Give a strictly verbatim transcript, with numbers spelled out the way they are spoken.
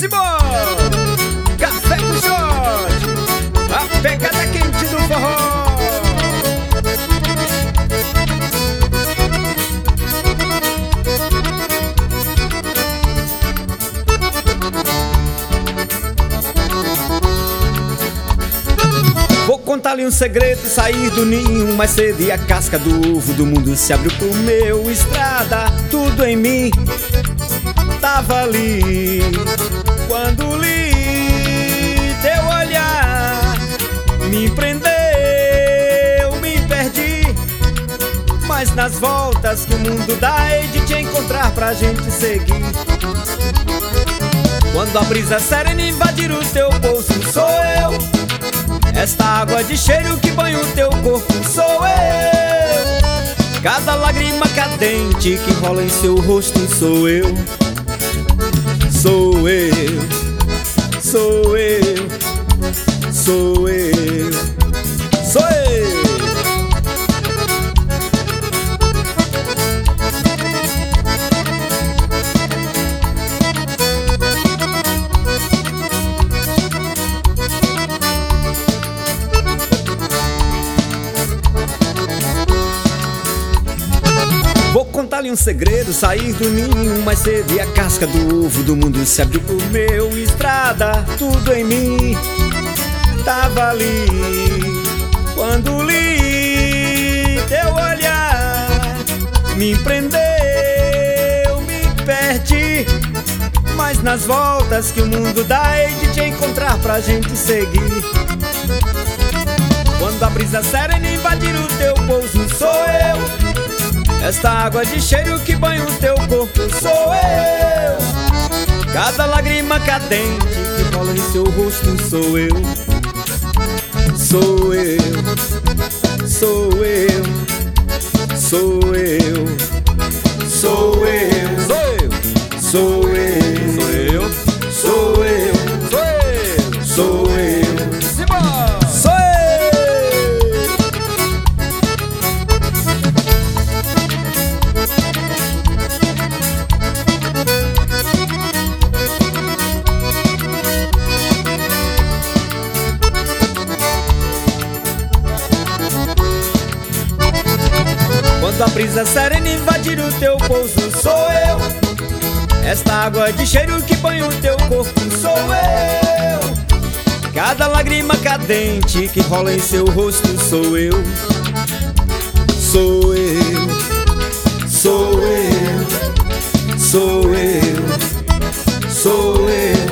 Simbora! Café com shot, a pegada quente do forró. Vou contar-lhe um segredo, sair do ninho mais cedo e a casca do ovo do mundo se abriu pro meu. Estrada, tudo em mim tava ali quando li teu olhar, me prendeu, me perdi, mas nas voltas que o mundo dá hei de te encontrar pra gente seguir. Quando a brisa serena invadir o teu bolso, sou eu. Esta água de cheiro que banha o teu corpo, sou eu. Cada lágrima cadente que rola em seu rosto, sou eu. Sou eu, sou eu, sou eu, sou eu. Vou contar-lhe um segredo, sair do ninho mais cedo e a casca do ovo do mundo se abriu por meu. Estrada, tudo em mim tava ali quando li teu olhar, me prendeu, me perdi, mas nas voltas que o mundo dá hei de te encontrar pra gente seguir. Quando a brisa serena invadir o teu bolso, sou eu. Esta água de cheiro que banha o teu corpo, sou eu. Cada lágrima cadente que rola em seu rosto, sou eu. Sou eu, sou eu, sou eu, sou eu, sou eu, sou eu, sou eu, sou eu, sou eu, Simbora! Sou eu. Quando a brisa serena invadir o teu pouso, sou eu. Esta água de cheiro que banha o teu corpo, sou eu. Cada lágrima cadente que rola em seu rosto, sou eu. Sou eu, sou eu, sou eu, sou eu.